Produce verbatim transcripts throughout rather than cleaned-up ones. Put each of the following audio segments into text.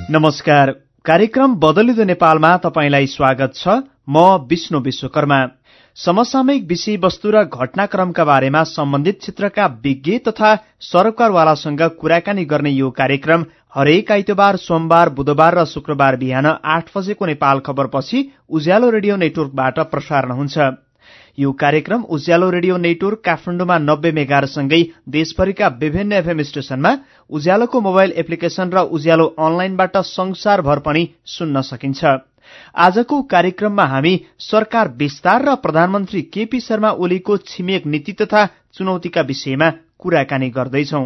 नमस्कार। कार्यक्रम बदलिँदो नेपालमा तपाईंलाई स्वागत छ। म विष्णु विश्वकर्मा। समसामयिक विषयवस्तु र घटनाक्रमका बारेमा सम्बन्धित क्षेत्रका विज्ञ तथा सरकारवालासँग कुराकानी गर्ने यो कार्यक्रम हरेक आइतबार, सोमबार, बुधबार र शुक्रबार बिहान आठ बजेको नेपाल खबरपछि उज्यालो रेडियो नेटवर्कबाट प्रसारण हुन्छ। यो कार्यक्रम उज्यालो रेडियो नेटवर्क काठमाडौँमा नब्बे मेगाहरुसँगै देशभरिका विभिन्न एफएम स्टेशनमा, उज्यालोको मोबाइल एप्लिकेशन र उज्यालो अनलाइनबाट संसारभर पनि सुन्न सकिन्छ। आजको कार्यक्रममा हामी सरकार विस्तार र प्रधानमन्त्री केपी शर्मा ओलीको छिमेक नीति तथा चुनौतीका विषयमा कुराकानी गर्दैछौं।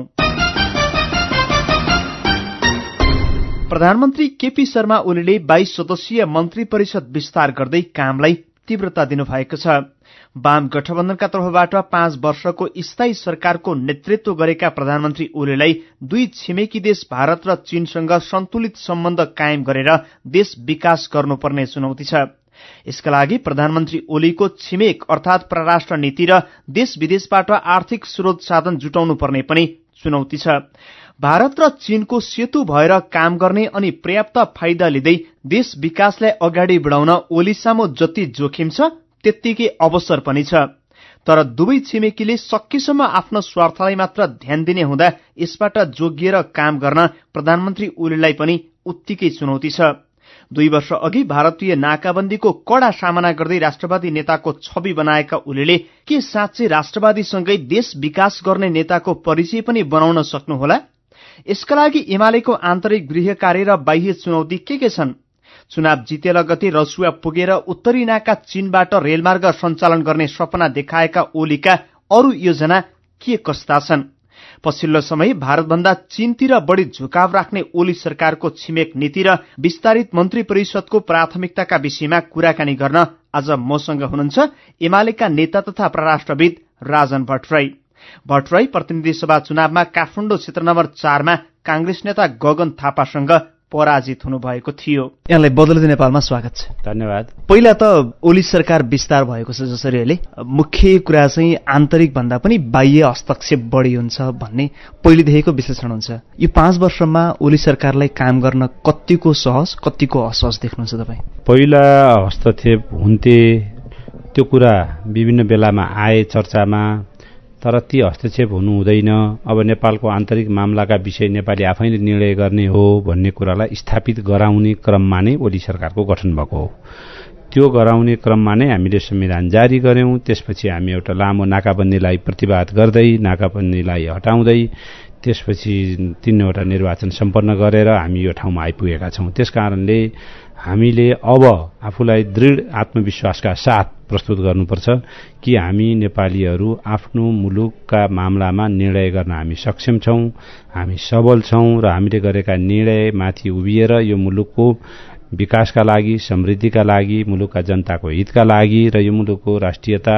प्रधानमन्त्री केपी शर्मा ओलीले बाइस सदस्यीय मन्त्री परिषद विस्तार गर्दै कामलाई तीव्रता दिनुभएको छ। वाम गठबन्धनका तर्फबाट पाँच वर्षको स्थायी सरकारको नेतृत्व गरेका प्रधानमन्त्री ओलीलाई दुई छिमेकी देश भारत र चीनसँग सन्तुलित सम्बन्ध कायम गरेर देश विकास गर्नुपर्ने चुनौती छ। यसका लागि प्रधानमन्त्री ओलीको छिमेक अर्थात परराष्ट्र नीति र देश विदेशबाट आर्थिक स्रोत साधन जुटाउनु पर्ने पनि चुनौती छ। भारत र चीनको सेतु भएर काम गर्ने अनि पर्याप्त फाइदा लिँदै देश विकासलाई अगाडि बढाउन ओलीसामु जति जोखिम छ त्यत्तिकै अवसर पनि छ। तर दुवै छिमेकीले सकेसम्म आफ्नो स्वार्थलाई मात्र ध्यान दिने हुँदा यसबाट जोगिएर काम गर्न प्रधानमन्त्री ओलीलाई पनि उत्तिकै चुनौती छ। दुई वर्ष अघि भारतीय नाकाबन्दीको कड़ा सामना गर्दै राष्ट्रवादी नेताको छवि बनाएका ओलीले के साँच्चै राष्ट्रवादीसँगै देश विकास गर्ने नेताको परिचय पनि बनाउन सक्नुहोला? यसका लागि एमालेको आन्तरिक गृह कार्य र बाह्य चुनौती के के छन्? चुनाव जिते लगतै रसुवा पुगेर उत्तरी नाका चीनबाट रेलमार्ग सञ्चालन गर्ने सपना देखाएका ओलीका अरू योजना के कस्ता छन्? पछिल्लो समय भारतभन्दा चीनतिर बढ़ी झुकाव राख्ने ओली सरकारको छिमेक नीति र विस्तारित मन्त्री परिषदको प्राथमिकताका विषयमा कुराकानी गर्न आज मसँग हुनुहुन्छ एमालेका नेता तथा परराष्ट्रविद राजन भट्टराई। भट्टराई प्रतिनिधि सभा चुनावमा काठमाडौँ क्षेत्र नम्बर चारमा कांग्रेस नेता गगन थापासँग पराजित हुनुभएको थियो। यहाँलाई बदलिँदो नेपालमा स्वागत छ। धन्यवाद। पहिला त ओली सरकार विस्तार भएको छ जसरी अहिले मुख्य कुरा चाहिँ आन्तरिक भन्दा पनि बाह्य हस्तक्षेप बढी हुन्छ भन्ने पहिलेदेखिको विश्लेषण हुन्छ। यो पाँच वर्षमा ओली सरकारलाई काम गर्न कतिको सहज कतिको असहज देख्नुहुन्छ तपाईँ? पहिला हस्तक्षेप हुन्थे त्यो कुरा विभिन्न बेलामा आए चर्चामा, तर ती हस्तक्षेप हुनु हुँदैन। अब नेपालको आन्तरिक मामलाका विषय नेपाली आफैले निर्णय गर्ने हो भन्ने कुरालाई स्थापित गराउने क्रममा नै ओली सरकारको गठन भएको हो। त्यो गराउने क्रममा नै हामीले संविधान जारी गर्यौं। त्यसपछि हामी एउटा लामो नाकाबन्दीलाई प्रतिवाद गर्दै नाकाबन्दीलाई हटाउँदै त्यसपछि तीनवटा निर्वाचन सम्पन्न गरेर हामी यो ठाउँमा आइपुगेका छौं। त्यसकारणले हामीले अब आफूलाई दृढ आत्मविश्वासका साथ प्रस्तुत गर्नुपर्छ कि हामी नेपालीहरू आफ्नो मुलुकका मामलामा निर्णय गर्न हामी सक्षम छौं, हामी सबल छौं र हामीले गरेका निर्णयमाथि उभिएर यो मुलुकको विकासका लागि, समृद्धिका लागि, मुलुकका जनताको हितका लागि र यो मुलुकको राष्ट्रियता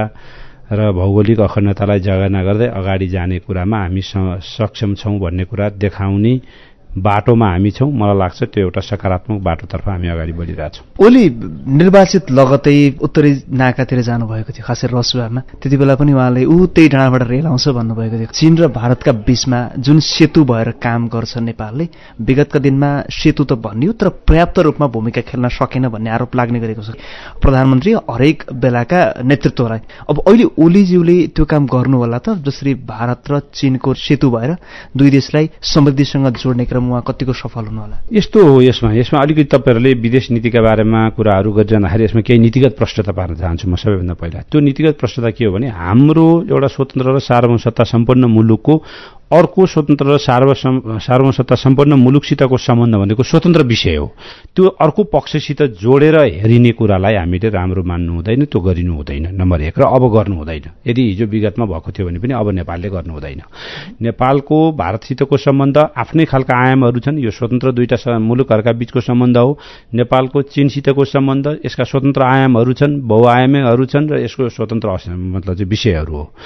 र भौगोलिक अखण्डतालाई जगेर्ना गर्दै अगाडि जाने कुरामा हामी सक्षम छौं भन्ने कुरा देखाउने बाटोमा हामी छौं। मलाई लाग्छ त्यो एउटा सकारात्मक बाटोतर्फ हामी अगाडि बढिरहेछौं। ओली निर्वाचित लगतै उत्तरी नाकातिर जानुभएको थियो, खासै रसुवामा। त्यति बेला पनि उहाँले ऊ त्यही डाँडाबाट रेल आउँछ भन्नुभएको थियो। चीन र भारतका बीचमा जुन सेतु भएर काम गर्छ नेपालले, विगतका दिनमा सेतु त भनियो तर पर्याप्त रूपमा भूमिका खेल्न सकेन भन्ने आरोप लाग्ने गरेको छ प्रधानमन्त्री हरेक बेलाका नेतृत्वलाई। अब अहिले ओलीज्यूले त्यो काम गर्नु होला त, जसरी भारत र चीनको सेतु भएर दुई देशलाई समृद्धिसँग जोड्ने क्रम उहाँ कतिको सफल हुनु होला? यस्तो हो, यसमा यसमा अलिकति तपाईहरुले विदेश नीतिका बारेमा कुराहरू गरिरहँदाखेरि यसमा केही नीतिगत प्रश्नता पार्न चाहन्छु म। सबैभन्दा पहिला त्यो नीतिगत प्रश्नता के हो भने हाम्रो एउटा स्वतन्त्र र सार्वभौम सत्ता सम्पन्न मुलुकको अर्को स्वतन्त्र र सार्वभौम सत्ता सम्पन्न मुलुकसितको सम्बन्ध भनेको स्वतन्त्र विषय हो। त्यो अर्को पक्षसित जोडेर हेरिने कुरालाई हामीले राम्रो मान्नु हुँदैन, त्यो गरिनु हुँदैन नम्बर एक, र अब गर्नु हुँदैन। यदि हिजो विगतमा भएको थियो भने पनि अब नेपालले गर्नु हुँदैन। नेपालको भारतसितको सम्बन्ध आफ्नै खालका आयामहरू छन्। यो स्वतन्त्र दुईटा मुलुकहरूका बीचको सम्बन्ध हो। नेपालको चीनसितको सम्बन्ध, यसका स्वतन्त्र आयामहरू छन्, बहुआयामीहरू छन् र यसको स्वतन्त्र मतलब चाहिँ विषयहरू हो।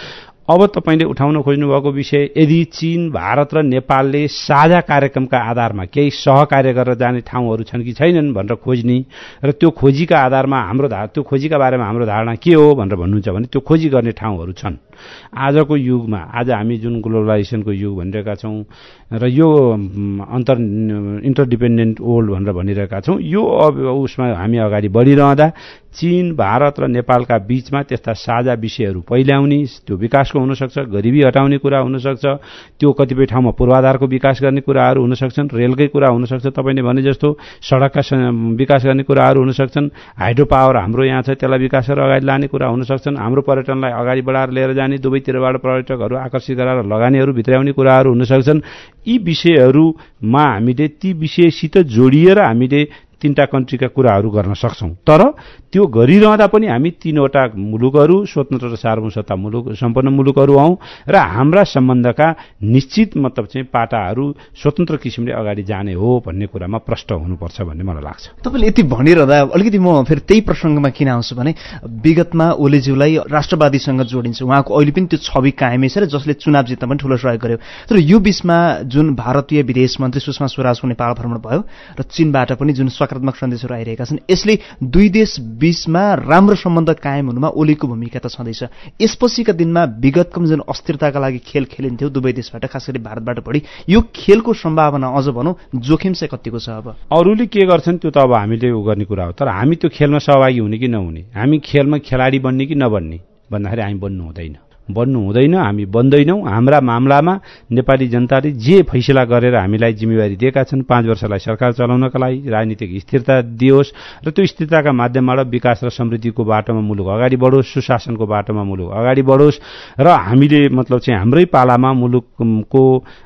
अब तपाईँले उठाउन खोज्नुभएको विषय यदि चीन, भारत र नेपालले साझा कार्यक्रमका आधारमा केही सहकार्य गरेर जाने ठाउँहरू छन् कि छैनन् भनेर खोज्ने र त्यो खोजीका आधारमा हाम्रो त्यो खोजीका बारेमा हाम्रो धारणा के हो भनेर भन्नुहुन्छ भने त्यो खोजी गर्ने ठाउँहरू छन्। आजको युगमा आज हामी जुन ग्लोबलाइजेसनको युग भनिरहेका छौँ र यो अन्तर इन्टरडिपेन्डेन्ट वर्ल्ड भनेर भनिरहेका छौँ, यो उसमा हामी अगाडि बढिरहँदा चीन, भारत र नेपालका बीचमा त्यस्ता साझा विषयहरू पहिल्याउने, त्यो विकासको हुनसक्छ, गरिबी हटाउने कुरा हुनसक्छ, त्यो कतिपय ठाउँमा पूर्वाधारको विकास गर्ने कुराहरू हुनसक्छन्, रेलकै कुरा हुनसक्छ, तपाईँले भने जस्तो सडकका विकास गर्ने कुराहरू हुनसक्छन्, हाइड्रो पावर हाम्रो यहाँ छ त्यसलाई विकास गरेर अगाडि लाने कुरा हुनसक्छन्, हाम्रो पर्यटनलाई अगाडि बढाएर लिएर जाने, दुवैतिरबाट पर्यटकहरू आकर्षित गराएर लगानीहरू भित्राउने कुराहरू हुनसक्छन्। यी विषयहरूमा हामीले ती विषयसित जोडिएर हामीले तीनटा कन्ट्रीका कुराहरू गर्न सक्छौं। तर त्यो गरिरहँदा पनि हामी तीनवटा मुलुकहरू स्वतन्त्र र सार्वभौमसत्ता मुलुक सम्पन्न मुलुकहरू हौं र हाम्रा सम्बन्धका निश्चित मतलब चाहिँ पाटाहरू स्वतन्त्र किसिमले अगाडि जाने हो भन्ने कुरामा प्रष्ट हुनुपर्छ भन्ने मलाई लाग्छ। तपाईले यति भनिरहँदा अलिकति म फेरि त्यही प्रसङ्गमा किन आउँछु भने विगतमा ओलीज्यूलाई राष्ट्रवादीसँग जोडिन्छ, उहाँको अहिले पनि त्यो छवि कायमै छ र जसले चुनाव जित्न पनि ठूलो सहयोग गर्यो। तर यो बीचमा जुन भारतीय विदेश मन्त्री सुषमा स्वराजको नेपाल भ्रमण भयो र चीनबाट पनि जुन सकारात्मक सन्देशहरू आइरहेका छन्, यसले दुई देश बीचमा राम्रो सम्बन्ध कायम हुनुमा ओलीको भूमिका त छँदैछ। यसपछिका दिनमा विगतको जुन अस्थिरताका लागि खेल खेलिन्थ्यो दुवै देशबाट, खास गरी भारतबाट बढी, यो खेलको सम्भावना अझ भनौँ जोखिम चाहिँ कतिको छ? अब अरूले के गर्छन् त्यो त अब हामीले उ गर्ने कुरा हो, तर हामी त्यो खेलमा सहभागी हुने कि नहुने, हामी खेलमा खेलाडी बन्ने कि नबन्ने भन्दाखेरि हामी बन्नु हुँदैन बन्नु हुँदैन हामी बन्दैनौँ। हाम्रा मामलामा नेपाली जनताले जे फैसला गरेर हामीलाई जिम्मेवारी दिएका छन्, पाँच वर्षलाई सरकार चलाउनका लागि राजनीतिक स्थिरता दियोस् र त्यो स्थिरताका माध्यमबाट विकास र समृद्धिको बाटोमा मुलुक अगाडि बढोस्, सुशासनको बाटोमा मुलुक अगाडि बढोस् र हामीले मतलब चाहिँ हाम्रै पालामा मुलुकको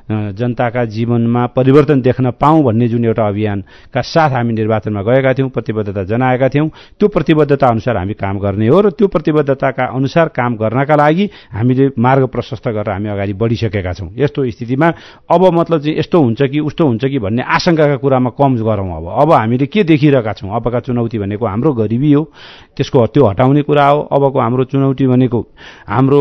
जनताका जीवनमा परिवर्तन देख्न पाऊँ भन्ने जुन एउटा अभियानका साथ हामी निर्वाचनमा गएका थियौँ, प्रतिबद्धता जनाएका थियौँ, त्यो प्रतिबद्धता अनुसार हामी काम गर्ने हो र त्यो प्रतिबद्धताका अनुसार काम गर्नका लागि हामीले मार्ग प्रशस्त गरेर हामी अगाडि बढिसकेका छौँ। यस्तो स्थितिमा अब मतलब चाहिँ यस्तो हुन्छ कि उस्तो हुन्छ कि भन्ने आशंकाका कुरामा कम गरौँ। अब अब हामीले के देखिरहेका छौँ, अबका चुनौती भनेको हाम्रो गरिबी हो, त्यसको त्यो हटाउने कुरा हो। अबको हाम्रो चुनौती भनेको हाम्रो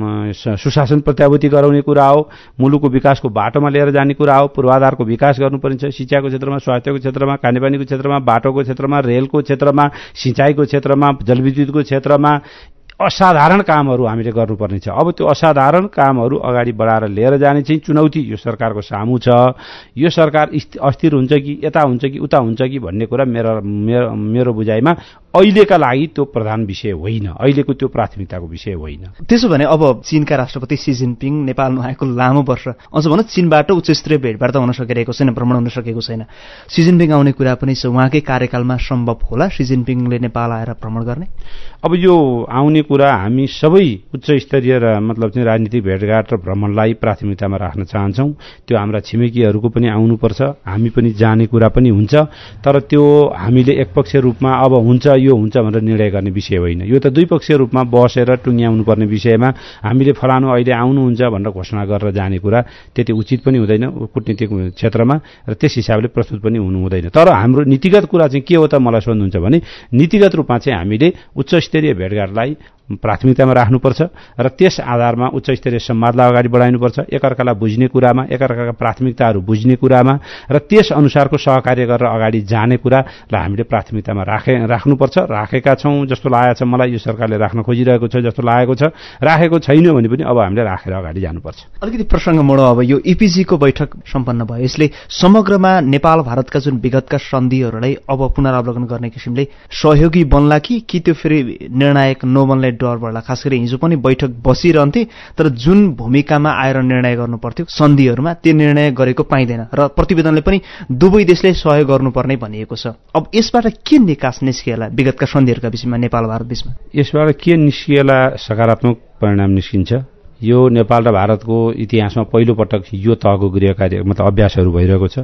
सुशासन प्रत्याभूति गराउने कुरा हो, मुलुकको विकासको बाटोमा लिएर जाने कुरा हो, पूर्वाधारको विकास गर्नुपर्छ, शिक्षाको क्षेत्रमा, स्वास्थ्यको क्षेत्रमा, खानेपानीको क्षेत्रमा, बाटोको क्षेत्रमा, रेलको क्षेत्रमा, सिँचाइको क्षेत्रमा, जलविद्युतको क्षेत्रमा असाधारण कामहरू हामीले गर्नुपर्ने छ। अब त्यो असाधारण कामहरू अगाडि बढाएर लिएर जाने चाहिँ चुनौती यो सरकारको सामु छ। यो सरकार अस्थिर हुन्छ कि यता हुन्छ कि उता हुन्छ कि भन्ने कुरा मेरो मेरो बुझाइमा अहिलेका लागि त्यो प्रधान विषय होइन, अहिलेको त्यो प्राथमिकताको विषय होइन। त्यसो भने अब चीनका राष्ट्रपति सी जिनपिङ नेपालमा आएको लामो वर्ष, अझ भनौँ चीनबाट उच्चस्तरीय भेटवार्ता हुन सकिरहेको छैन, भ्रमण हुन सकेको छैन। सी जिनपिङ आउने कुरा पनि छ, उहाँकै कार्यकालमा सम्भव होला सी जिनपिङले नेपाल आएर भ्रमण गर्ने? अब यो आउने कुरा हामी सबै उच्च स्तरीय र मतलब चाहिँ राजनीतिक भेटघाट र भ्रमणलाई प्राथमिकतामा राख्न चाहन्छौँ। त्यो हाम्रा छिमेकीहरूको पनि आउनुपर्छ, हामी पनि जाने कुरा पनि हुन्छ, तर त्यो हामीले एकपक्षीय रूपमा अब हुन्छ यो हुन्छ भनेर निर्णय गर्ने विषय होइन। यो त द्विपक्षीय रूपमा बसेर टुङ्ग्याउनु पर्ने विषयमा हामीले फलानु अहिले आउनुहुन्छ भनेर घोषणा गरेर जाने कुरा त्यति उचित पनि हुँदैन कूटनीतिक क्षेत्रमा र त्यस हिसाबले प्रस्तुत पनि हुनु हुँदैन। तर हाम्रो नीतिगत कुरा चाहिँ के हो त मलाई सोध्नुहुन्छ भने नीतिगत रूपमा चाहिँ हामीले उच्च स्तरीय भेटघाटलाई प्राथमिकतामा राख्नुपर्छ र त्यस आधारमा उच्च स्तरीय संवादलाई अगाडि बढाउनुपर्छ, एकअर्कालाई बुझ्ने कुरामा, एकअर्काका प्राथमिकताहरू बुझ्ने कुरामा र त्यस अनुसारको सहकार्य गरेर अगाडि जाने कुरालाई हामीले प्राथमिकतामा राखे राख्नुपर्छ। राखेका छौँ जस्तो लागेको छ मलाई, यो सरकारले राख्न खोजिरहेको छ जस्तो लागेको छ। राखेको छैन भने पनि अब हामीले राखेर अगाडि जानुपर्छ। अलिकति प्रसङ्ग मोडौँ। अब यो इपिजीको बैठक सम्पन्न भयो, यसले समग्रमा नेपाल भारतका जुन विगतका सन्धिहरूलाई अब पुनरावलोकन गर्ने किसिमले सहयोगी बन्ला कि कि त्यो फेरि निर्णायक नबन्ने डर बढ्ला? खास गरी हिजो पनि बैठक बसिरहन्थे तर जुन भूमिकामा आएर निर्णय गर्नु पर्थ्यो सन्धिहरूमा त्यो निर्णय गरेको पाइँदैन र प्रतिवेदनले पनि दुवै देशले सहयोग गर्नुपर्ने भनिएको छ। अब यसबाट के निकास निस्किएला विगतका सन्धिहरूका विषयमा नेपाल भारत बीचमा? यसबाट के निस्किएला? सकारात्मक परिणाम निस्किन्छ। यो नेपाल र भारतको इतिहासमा पहिलो पटक यो तहको गृह कार्य मतलब अभ्यासहरू भइरहेको छ।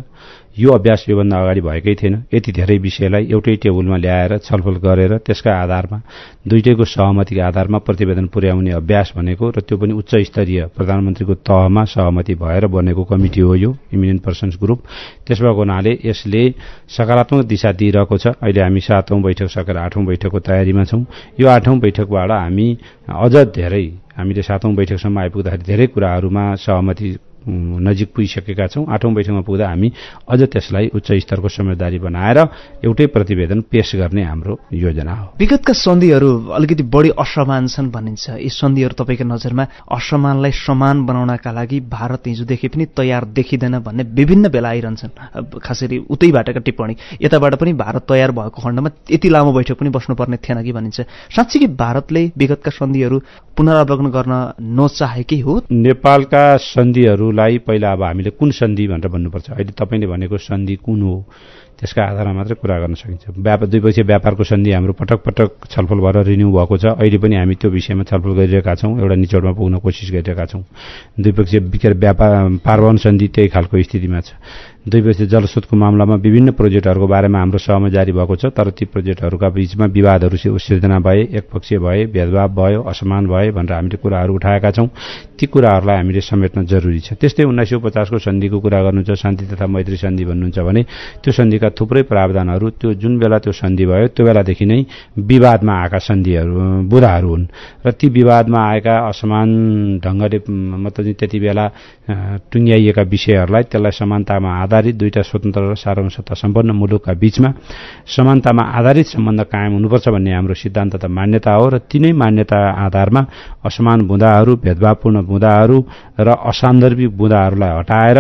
यो अभ्यास योभन्दा अगाडि भएकै थिएन। यति धेरै विषयलाई एउटै टेबलमा ल्याएर छलफल गरेर त्यसका आधारमा दुईटैको सहमतिका आधारमा प्रतिवेदन पुर्याउने अभ्यास भनेको र त्यो पनि उच्च स्तरीय प्रधानमन्त्रीको तहमा सहमति भएर बनेको कमिटी हो यो इमिनेन्ट पर्सन्स ग्रुप। त्यस भएको हुनाले यसले सकारात्मक दिशा दिइरहेको छ। अहिले हामी सातौं बैठक सकेर आठौं बैठकको तयारीमा छौं। यो आठौं बैठकबाट हामी अझ धेरै हामीले सातौं बैठकसम्म आइपुग्दाखेरि धेरै कुराहरूमा सहमति नजिक पुगिसकेका छौं। आठौं बैठकमा पुग्दा हामी अझ त्यसलाई उच्च स्तरको समझदारी बनाएर एउटै प्रतिवेदन पेश गर्ने हाम्रो योजना हो। विगतका सन्धिहरू अलिकति बढी असमान छन् भनिन्छ। यी सन्धिहरू तपाईको नजरमा असमानलाई समान बनाउनका लागि भारत हिजोदेखि पनि तयार देखिँदैन भन्ने विभिन्न बेला आइरहन्छन्। खासरी उतैबाटका टिप्पणी, यताबाट पनि भारत तयार भएको खण्डमा यति लामो बैठक पनि बस्नुपर्ने थिएन कि भनिन्छ। साँच्चै भारतले विगतका सन्धिहरू पुनरावलोकन गर्न नचाहेकै हो? नेपालका सन्धिहरूलाई पहिला अब हामीले कुन सन्धि भनेर भन्नुपर्छ। अहिले तपाईले भनेको सन्धि कुन हो त्यसका आधारमा मात्रै कुरा गर्न सकिन्छ। व्यापार द्विपक्षीय व्यापारको सन्धि हाम्रो पटक पटक छलफल भएर रिन्यू भएको छ। अहिले पनि हामी त्यो विषयमा छलफल गरिरहेका छौं, एउटा निचोडमा पुग्न कोसिस गरिरहेका छौं। द्विपक्षीय व्यापार पारवहन सन्धि त्यही खालको स्थितिमा छ। द्विपक्षीय जलस्रोतको मामलामा विभिन्न प्रोजेक्टहरूको बारेमा हाम्रो सहमति जारी भएको छ, तर ती प्रोजेक्टहरूका बीचमा विवादहरू सिर्जना भए, एकपक्षीय भए, भेदभाव भयो, असमान भए भनेर हामीले कुराहरू उठाएका छौं। ती कुराहरूलाई हामीले समेट्न जरुरी छ। त्यस्तै उन्नाइस सय पचास को सन्धिको कुरा गर्नुहुन्छ, शान्ति तथा मैत्री सन्धि भन्नुहुन्छ भने त्यो सन्धिका थुप्रै प्रावधानहरू त्यो जुन बेला त्यो सन्धि भयो त्यो बेलादेखि नै विवादमा आएका सन्धिहरू बुदाहरू हुन् र ती विवादमा आएका असमान ढंगले मतलब त्यति बेला टुङ्ग्याइएका विषयहरूलाई त्यसलाई समानतामा आधारित दुईटा स्वतन्त्र र सार्वभौमसत्ता सम्पन्न मुलुकका बीचमा समानतामा आधारित सम्बन्ध कायम हुनुपर्छ भन्ने हाम्रो सिद्धान्त त मान्यता हो र तिनै मान्यता आधारमा असमान बुँदाहरू, भेदभावपूर्ण बुँदाहरू र असान्दर्भिक बुँदाहरूलाई हटाएर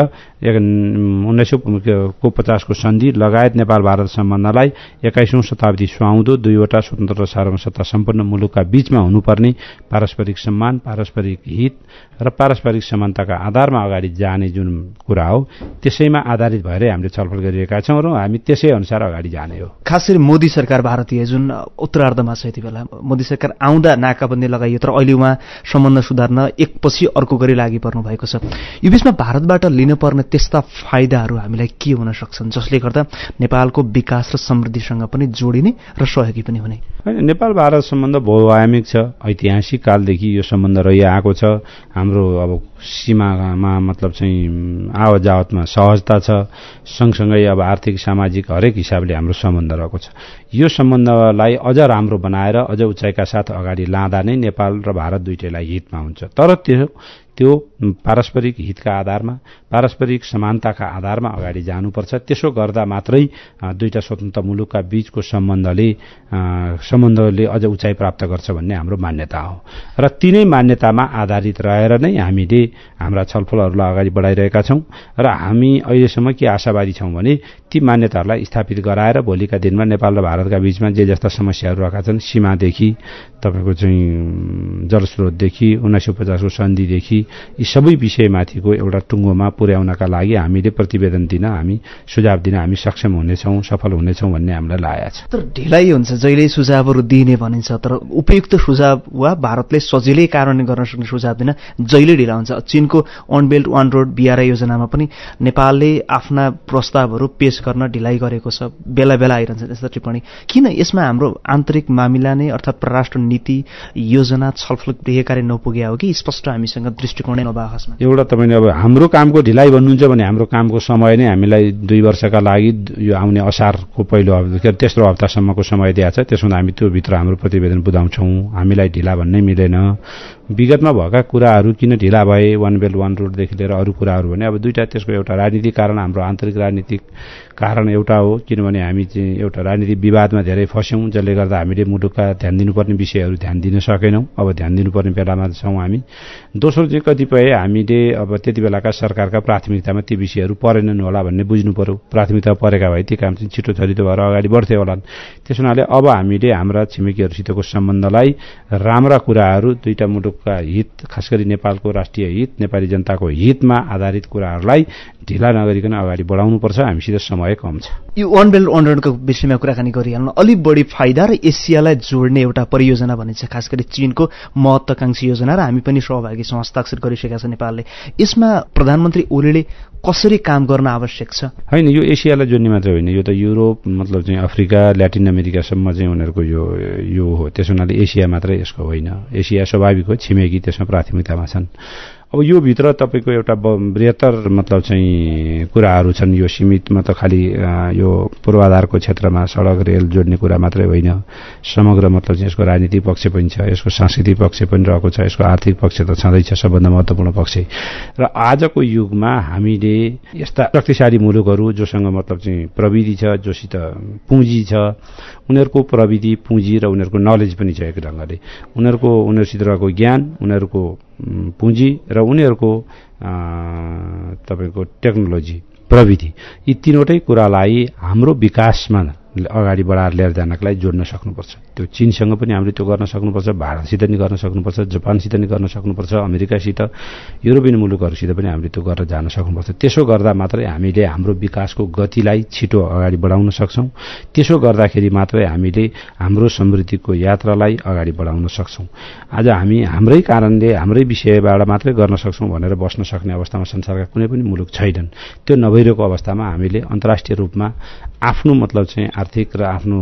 उन्नाइस सय पचास को सन्धि लगायत नेपाल भारत सम्बन्धलाई एक्काइसौं शताब्दी सुहाउँदो दुईवटा स्वतन्त्र र सार्वभौमसत्ता सम्पन्न मुलुकका बीचमा हुनुपर्ने पारस्परिक सम्मान, पारस्परिक हित र पारस्परिक समानताका आधारमा अगाडि जाने जुन कुरा हो त्यसैमा आधारित भएर हामीले छलफल गरिरहेका छौं र हामी त्यसै अनुसार अगाडि जाने हो। खास गरी मोदी सरकार भारतीय जुन उत्तरार्धमा छ यति बेला मोदी सरकार आउँदा नाकाबन्दी लगाइयो, तर अहिले उहाँ सम्बन्ध सुधार्न एकपछि अर्को गरी लागि पर्नु भएको छ। यो बीचमा भारतबाट लिनुपर्ने त्यस्ता फाइदाहरू हामीलाई के हुन सक्छन् जसले गर्दा नेपालको विकास र समृद्धिसँग पनि जोडिने र सहयोगी पनि हुने? नेपाल भारत सम्बन्ध बहुआयामिक छ। ऐतिहासिक कालदेखि यो सम्बन्ध रहिआएको छ। हाम्रो अब सीमामा मतलब चाहिँ आवत जावतमा सहजता छ, सँगसँगै अब आर्थिक सामाजिक हरेक हिसाबले हाम्रो सम्बन्ध रहेको छ। यो सम्बन्धलाई अझ राम्रो बनाएर अझ उचाइका साथ अगाडि लाँदा नै नेपाल र भारत दुईटैलाई हितमा हुन्छ। तर त्यो त्यो पारस्परिक हितका आधारमा, पारस्परिक समानताका आधारमा अगाडि जानुपर्छ। त्यसो गर्दा मात्रै दुईटा स्वतन्त्र मुलुकका बीचको सम्बन्धले सम्बन्धले अझ उचाइ प्राप्त गर्छ भन्ने हाम्रो मान्यता हो र तीनै मान्यतामा आधारित रहेर नै हामीले हाम्रा छलफलहरूलाई अगाडि बढाइरहेका छौं र हामी अहिलेसम्म के आशावादी छौं भने ती मान्यताहरूलाई स्थापित गराएर भोलिका दिनमा नेपाल र भारतका बीचमा जे जस्ता समस्याहरू रहेका छन्, सीमादेखि तपाईको चाहिँ जलस्रोतदेखि उन्नाइस सय पचास को सन्धिदेखि यी सबै विषयमाथिको एउटा टुङ्गोमा पुर्याउनका लागि हामीले प्रतिवेदन दिन, हामी सुझाव दिन हामी सक्षम हुनेछौं, सफल हुनेछौं भन्ने हामीलाई लागेको छ। तर ढिलाइ हुन्छ, जहिले सुझावहरू दिने भनिन्छ, तर उपयुक्त सुझाव वा भारतले सजिलै कार्यान्वयन गर्न सक्ने सुझाव दिन जहिले ढिला हुन्छ। चीनको one belt one road BRI योजनामा पनि नेपालले आफ्ना प्रस्तावहरू पेश गर्न ढिलाइ गरेको छ, बेला बेला आइरहन्छ त्यस्ता टिप्पणी। किन यसमा हाम्रो आन्तरिक मामिला नै अर्थात् परराष्ट्र नीति योजना छलफल गृह कार्य नपुगे हो कि स्पष्ट हामीसँग दृष्टिकोणै नभएमा? एउटा तपाईले अब हाम्रो कामको ढिलाइ भन्नुहुन्छ भने हाम्रो कामको समय नै हामीलाई दुई वर्षका लागि यो आउने असारको पहिलो हप्ता तेस्रो हप्तासम्मको समय दिएको छ। त्यसमा हामी त्यो भित्र हाम्रो प्रतिवेदन बुझाउँछौं। हामीलाई ढिला भन्नै मिलेन। विगतमा भएका कुराहरू किन ढिला भए, वन बेल्ट वन रोडदेखि लिएर अरू कुराहरू भने अब दुईटा त्यसको एउटा राजनीतिक कारण, हाम्रो आन्तरिक राजनीतिक कारण एउटा हो, किनभने हामी चाहिँ एउटा राजनीतिक विवादमा धेरै फस्यौं जसले गर्दा हामीले मुलुकका ध्यान दिनुपर्ने विषयहरू ध्यान दिन सकेनौं। अब ध्यान दिनुपर्ने बेलामा छौं हामी। दोस्रो चाहिँ कतिपय हामीले अब त्यति बेलाका सरकारका प्राथमिकतामा ती विषयहरू परेनन् होला भन्ने बुझ्नु पर्यो। प्राथमिकता परेका भए ती काम चाहिँ छिटो छरितो भएर अगाडि बढ्थे होलान्। त्यसैले अब हामीले हाम्रा छिमेकीहरूसितको सम्बन्धलाई राम्रा कुराहरू, दुईटा मुलुकका हित, खास गरी नेपालको राष्ट्रिय हित, नेपाली जनताको हितमा आधारित कुराहरूलाई ढिला नगरिकन अगाडि बढाउनुपर्छ। हामीसित समय कम छ। यो वन बेल्ट वन रोडको विषयमा कुराकानी गरिहाल्नु, अलि बढी फाइदा र एसियालाई जोड्ने एउटा परियोजना भनिन्छ, खास गरी चीनको महत्वाकांक्षी योजना र हामी पनि सहभागी छौं, हस्ताक्षर गरिसकेका छ नेपालले। यसमा प्रधानमन्त्री ओलीले कसरी काम गर्न आवश्यक छ? होइन, यो एसियालाई जोड्ने मात्रै होइन, यो त युरोप मतलब चाहिँ अफ्रिका ल्याटिन अमेरिकासम्म चाहिँ उनीहरूको यो यो हो। त्यस हुनाले एसिया मात्रै यसको होइन, एसिया स्वाभाविक हो, छिमेकी त्यसमा प्राथमिकतामा छन्। अब यो भित्र तपाईँको एउटा बृहत्तर मतलब चाहिँ कुराहरू छन्। यो सीमितमा त खालि यो पूर्वाधारको क्षेत्रमा सडक रेल जोड्ने कुरा मात्रै होइन, समग्र मतलब चाहिँ यसको राजनीतिक पक्ष पनि छ, यसको सांस्कृतिक पक्ष पनि रहेको छ, यसको आर्थिक पक्ष त छँदैछ, सबभन्दा महत्त्वपूर्ण पक्ष। र आजको युगमा हामीले यस्ता शक्तिशाली मुलुकहरू जोसँग मतलब चाहिँ प्रविधि छ, जोसित पुँजी छ, उनीहरूको प्रविधि पुँजी र उनीहरूको नलेज पनि छ, एक ढङ्गले उनीहरूको उनीहरूसित रहेको ज्ञान, उनीहरूको पुँजी र उनीहरूको तपाईँको टेक्नोलोजी प्रविधि, यी तीनवटै कुरालाई हाम्रो विकासमा अगाडि बढाएर लिएर जानका लागि जोड्न सक्नुपर्छ। त्यो चीनसँग पनि हामीले त्यो गर्न सक्नुपर्छ, भारतसित नि गर्न सक्नुपर्छ, जापानसित नि गर्न सक्नुपर्छ, अमेरिकासित, युरोपियन मुलुकहरूसित पनि हामीले त्यो गरेर जान सक्नुपर्छ। त्यसो गर्दा मात्रै हामीले हाम्रो विकासको गतिलाई छिटो अगाडि बढाउन सक्छौँ। त्यसो गर्दाखेरि मात्रै हामीले हाम्रो समृद्धिको यात्रालाई अगाडि बढाउन सक्छौँ। आज हामी हाम्रै कारणले हाम्रै विषयबाट मात्रै गर्न सक्छौँ भनेर बस्न सक्ने अवस्थामा संसारका कुनै पनि मुलुक छैनन्। त्यो नभइरहेको अवस्थामा हामीले अन्तर्राष्ट्रिय रूपमा आफ्नो मतलब चाहिँ आर्थिक र आफ्नो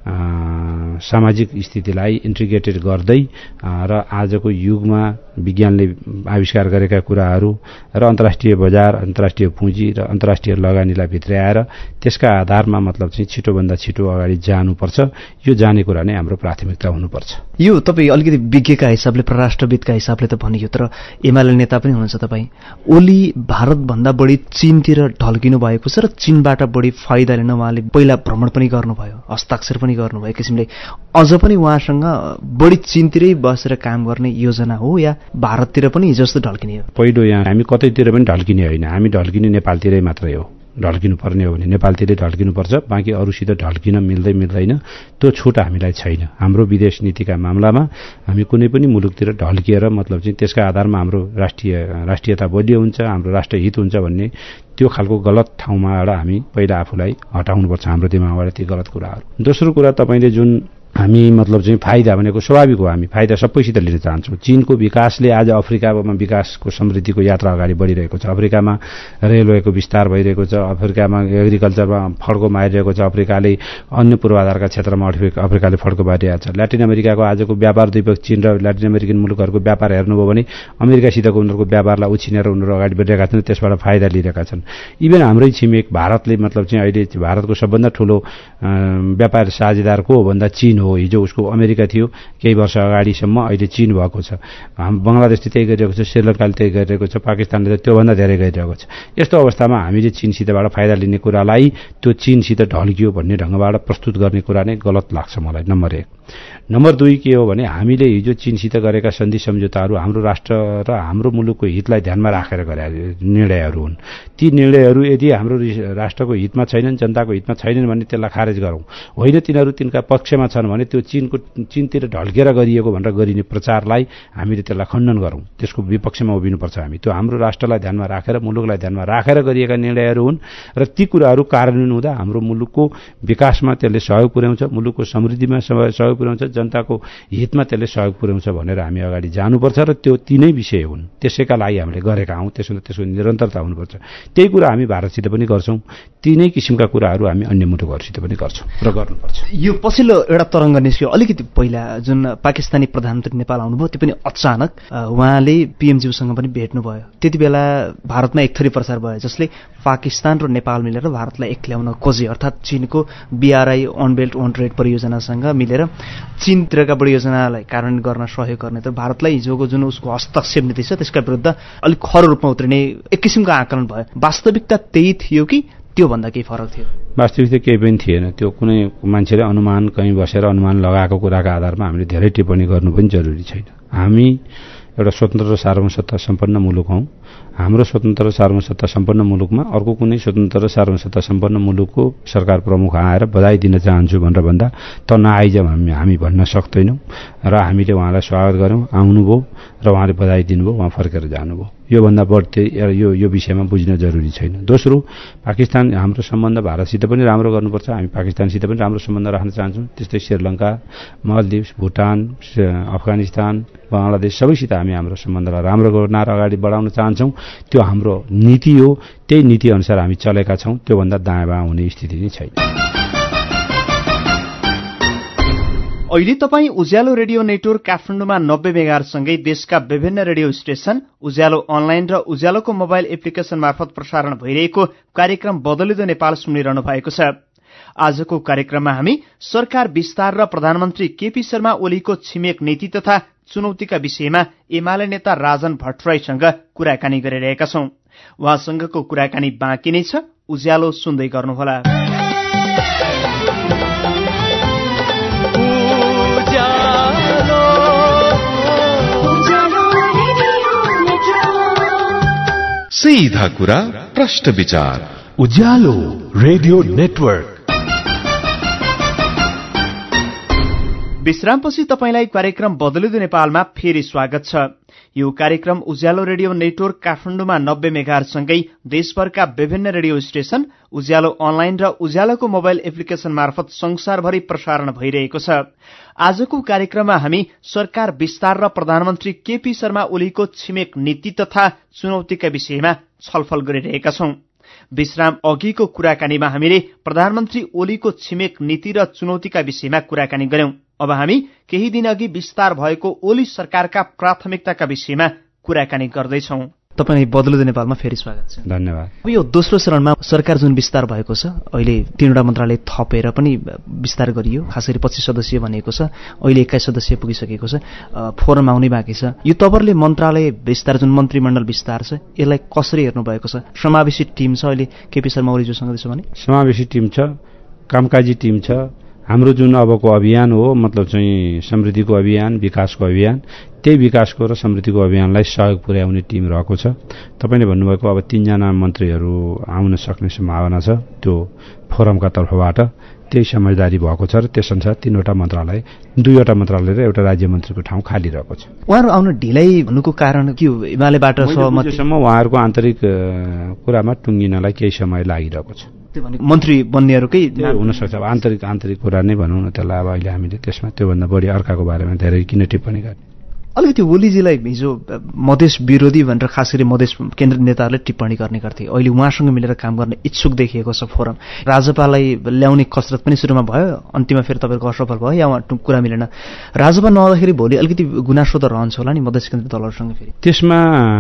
सामाजिक स्थितिलाई इन्टिग्रेटेड गर्दै र आजको युगमा विज्ञानले आविष्कार गरेका कुराहरू र अन्तर्राष्ट्रिय बजार, अन्तर्राष्ट्रिय पुँजी र अन्तर्राष्ट्रिय लगानीलाई भित्र्याएर त्यसका आधारमा मतलब चाहिँ छिटोभन्दा छिटो अगाडि जानुपर्छ। यो जाने कुरा नै हाम्रो प्राथमिकता हुनुपर्छ। यो तपाईँ अलिकति विज्ञका हिसाबले, परराष्ट्रविदका हिसाबले त भनियो, तर एमाले नेता पनि हुनुहुन्छ तपाईँ। ओली भारतभन्दा बढी चीनतिर ढल्किनु भएको छ र चीनबाट बढी फाइदा लिन उहाँले पहिला भ्रमण पनि गर्नुभयो, हस्ताक्षर पनि गर्नुभयो। किसिमले अझ पनि उहाँसँग बढी चीनतिरै बसेर काम गर्ने योजना हो या भारततिर पनि हिजो जस्तो ढल्किने हो? पहिलो यहाँ हामी कतैतिर पनि ढल्किने होइन, हामी ढल्किने नेपालतिरै मात्रै हो। ढल्किनु पर्ने हो भने नेपालतिरै ढल्किनुपर्छ, बाँकी अरूसित ढल्किन मिल्दै मिल्दैन, त्यो छुट हामीलाई छैन। हाम्रो विदेश नीतिका मामलामा हामी कुनै पनि मुलुकतिर ढल्किएर मतलब चाहिँ त्यसका आधारमा हाम्रो राष्ट्रिय राष्ट्रियता बलियो हुन्छ, हाम्रो राष्ट्रहित हुन्छ भन्ने त्यो खालको गलत ठाउँबाट हामी पहिला आफूलाई हटाउनुपर्छ, हाम्रो दिमागबाट ती गलत कुराहरू। दोस्रो कुरा, तपाईँले जुन हामी मतलब चाहिँ फाइदा भनेको स्वाभाविक हो, हामी फाइदा सबैसित लिन चाहन्छौँ। चीनको विकासले आज अफ्रिकामा विकासको समृद्धिको यात्रा अगाडि बढिरहेको छ, अफ्रिकामा रेलवेको विस्तार भइरहेको छ, अफ्रिकामा एग्रिकल्चरमा फड्को मारिरहेको छ, अफ्रिकाले अन्य पूर्वाधारका क्षेत्रमा अफ्रिकाले फड्को मारिरहेको छ। ल्याटिन अमेरिकाको आजको व्यापार द्विपक्षीय चीन र ल्याटिन अमेरिकन मुलुकहरूको व्यापार हेर्नुभयो भने अमेरिकासितको उनीहरूको व्यापारलाई उछिनेर उनीहरू अगाडि बढिरहेका छन्, त्यसबाट फाइदा लिइरहेका छन्। इभन हाम्रै छिमेक भारतले मतलब चाहिँ अहिले भारतको सबभन्दा ठुलो व्यापार साझेदार को हो भन्दा चीन हो। हिजो उसको अमेरिका थियो, केही वर्ष अगाडिसम्म, अहिले चीन भएको छ। हाम बङ्गलादेशले त्यही गरिरहेको छ, श्रीलङ्काले त्यही गरिरहेको छ, पाकिस्तानले त त्योभन्दा धेरै गरिरहेको छ। यस्तो अवस्थामा हामीले चीनसितबाट फाइदा लिने कुरालाई त्यो चीनसित ढल्कियो भन्ने ढङ्गबाट प्रस्तुत गर्ने कुरा नै गलत लाग्छ मलाई, नम्बर एक। नम्बर दुई के हो भने हामीले हिजो चीनसित गरेका सन्धि सम्झौताहरू हाम्रो राष्ट्र र हाम्रो मुलुकको हितलाई ध्यानमा राखेर गरेका निर्णयहरू हुन्। ती निर्णयहरू यदि हाम्रो राष्ट्रको हितमा छैनन्, जनताको हितमा छैनन् भने त्यसलाई खारेज गरौँ, होइन तिनीहरू तिनका पक्षमा छन् भने त्यो चीनको चीनतिर ढल्केर गरिएको भनेर गरिने प्रचारलाई हामीले त्यसलाई खण्डन गरौँ, त्यसको विपक्षमा उभिनुपर्छ हामी। त्यो हाम्रो राष्ट्रलाई ध्यानमा राखेर, मुलुकलाई ध्यानमा राखेर गरिएका निर्णयहरू हुन् र ती कुराहरू कार्यान्वयन हुँदा हाम्रो मुलुकको विकासमा त्यसले सहयोग पुर्याउँछ, मुलुकको समृद्धिमा सहयोग पुर्याउँछ, जनताको हितमा त्यसले सहयोग पुर्याउँछ भनेर हामी अगाडि जानुपर्छ र त्यो तीनै विषय हुन्। त्यसैका लागि हामीले गरेका हौँ, त्यसो त्यसको निरन्तरता हुनुपर्छ। त्यही कुरा हामी भारतसित पनि गर्छौँ, तीनै किसिमका कुराहरू हामी अन्य मुलुकहरूसित पनि गर्छौँ र गर्नुपर्छ। यो पछिल्लो एउटा तरङ्ग निस्क्यो अलिकति पहिला, जुन पाकिस्तानी प्रधानमन्त्री नेपाल आउनुभयो, त्यो पनि अचानक उहाँले पीएमज्यूसँग पनि भेट्नुभयो। त्यति बेला भारतमा एक थरी प्रचार भयो जसले पाकिस्तान र नेपाल मिलेर भारतलाई एक्ल्याउन खोजे, अर्थात् चीनको BRI one belt one trade परियोजनासँग मिलेर चीनतिरका परियोजनालाई कार्यान्वयन गर्न सहयोग गर्ने। त भारतलाई हिजोको जुन उसको हस्तक्षेप नीति छ त्यसका विरुद्ध अलिक खरो रूपमा उत्रिने एक किसिमको आकलन भयो। वास्तविकता त्यही थियो कि त्योभन्दा केही फरक थियो? वास्तविकता केही पनि थिएन। त्यो कुनै मान्छेले अनुमान कहीँ बसेर अनुमान लगाएको कुराका आधारमा हामीले धेरै टिप्पणी गर्नु पनि जरुरी छैन। हामी एउटा स्वतन्त्र र सार्वभौमसत्ता सम्पन्न मुलुक हौँ। हाम्रो स्वतन्त्र र सार्वभौमसत्ता सम्पन्न मुलुकमा अर्को कुनै स्वतन्त्र र सार्वभौमसत्ता सम्पन्न मुलुकको सरकार प्रमुख आएर बधाई दिन चाहन्छु भनेर भन्दा त नआइज हामी हामी भन्न सक्दैनौँ र हामीले उहाँलाई स्वागत गऱ्यौँ, आउनुभयो र उहाँले बधाई दिनुभयो, उहाँ फर्केर जानुभयो। योभन्दा बढ्दै यो यो विषयमा बुझ्न जरुरी छैन। दोस्रो, पाकिस्तान हाम्रो सम्बन्ध भारतसित पनि राम्रो गर्नुपर्छ, हामी पाकिस्तानसित पनि राम्रो सम्बन्ध राख्न चाहन्छौँ। त्यस्तै श्रीलङ्का, मालदिप्स, भुटान, अफगानिस्तान, बङ्गलादेश सबैसित हामी हाम्रो सम्बन्धलाई राम्रो गर्न र अगाडि बढाउन चाहन्छौँ। छौँ त्यो हाम्रो नीति हो, त्यही नीति अनुसार हामी चलेका छौँ, त्योभन्दा दायाँ बायाँ हुने स्थिति नै छैन। अहिले तपाईँ उज्यालो रेडियो नेटवर्क काठमाडौँमा नब्बे मेगाहरुसँगै देशका विभिन्न रेडियो स्टेशन, उज्यालो अनलाइन र उज्यालोको मोबाइल एप्लिकेशन मार्फत प्रसारण भइरहेको कार्यक्रम बदलिँदो नेपाल सुनिरहनु भएको छ। आजको कार्यक्रममा हामी सरकार विस्तार र प्रधानमन्त्री केपी शर्मा ओलीको छिमेक नीति तथा चुनौतीका विषयमा एमाले नेता राजन भट्टराईसँग कुराकानी गरिरहेका छौं। उहाँसँगको कुराकानी बाँकी नै छ, उज्यालो सुन्दै गर्नुहोला। सीधा कुरा प्रश्न विचार उज्यालो रेडियो नेटवर्क। विश्रामपछि तपाईंलाई कार्यक्रम बदलिँदो नेपालमा फेरि स्वागत छ। यो कार्यक्रम उज्यालो रेडियो नेटवर्क काठमाडौँमा नब्बे मेगाहरुसँगै देशभरका विभिन्न रेडियो स्टेशन, उज्यालो अनलाइन र उज्यालोको मोबाइल एप्लिकेशन मार्फत संसारभरि प्रसारण भइरहेको छ। आजको कार्यक्रममा हामी सरकार विस्तार र प्रधानमन्त्री केपी शर्मा ओलीको छिमेक नीति तथा चुनौतीका विषयमा छलफल गरिरहेका छौं। विश्राम अघिको कुराकानीमा हामीले प्रधानमन्त्री ओलीको छिमेक नीति र चुनौतीका विषयमा कुराकानी गर्यौं। अब हामी केही दिन अघि विस्तार भएको ओली सरकारका प्राथमिकताका विषयमा कुराकानी गर्दैछौं। तपाईलाई बदलिँदो नेपालमा फेरि स्वागत छ। धन्यवाद। अब यो दोस्रो चरणमा सरकार जुन विस्तार भएको छ, अहिले तीनवटा मन्त्रालय थपेर पनि विस्तार गरियो, खास गरी पच्चीस सदस्यीय बनेको छ, अहिले एक्काइस सदस्यीय पुगिसकेको छ, फोरम आउने बाँकी छ। यो तपाईँले मन्त्रालय विस्तार जुन मन्त्रीमण्डल विस्तार छ यसलाई कसरी हेर्नु भएको छ? समावेशी टिम छ अहिले केपी शर्मा ओलीज्यूसँग त्यसो भने? समावेशी टिम छ, कामकाजी टिम छ। हाम्रो जुन अबको अभियान हो, मतलब चाहिँ समृद्धिको अभियान, विकासको अभियान, त्यही विकासको र समृद्धिको अभियानलाई सहयोग पुर्याउने टिम रहेको छ। तपाईले भन्नुभएको अब तीनजना मन्त्रीहरू आउन सक्ने सम्भावना छ त्यो फोरमका तर्फबाट, त्यही समझदारी भएको छ र त्यसअनुसार तीनवटा मन्त्रालय, दुईवटा मन्त्रालय र एउटा राज्य मन्त्रीको ठाउँ खाली रहेको छ। उहाँहरू आउन ढिलै हुनुको कारण के हो? एमालेबाट सहमतिसम्म उहाँहरूको आन्तरिक कुरामा टुङ्गिनलाई केही समय लागिरहेको छ। मन्त्री बन्नेहरूकै हुन सक्छ, अब आन्तरिक आन्तरिक कुरा नै भनौँ न त्यसलाई। अब अहिले हामीले त्यसमा त्योभन्दा बढी अर्काको बारेमा धेरै किन टिप्पणी गर्ने? अलिकति ओलीजीलाई हिजो मधेस विरोधी भनेर खास गरी मधेस केन्द्रीय नेताहरूले टिप्पणी गर्ने गर्थे। अहिले उहाँसँग मिलेर काम गर्ने इच्छुक देखिएको छ फोरम। राजपालाई ल्याउने कसरत पनि सुरुमा भयो, अन्तिममा फेरि तपाईँको असफल भयो या उहाँ कुरा मिलेन। राजपा नआउँदाखेरि भोलि अलिकति गुनासो त रहन्छ होला नि मधेस केन्द्रीय दलहरूसँग फेरि? त्यसमा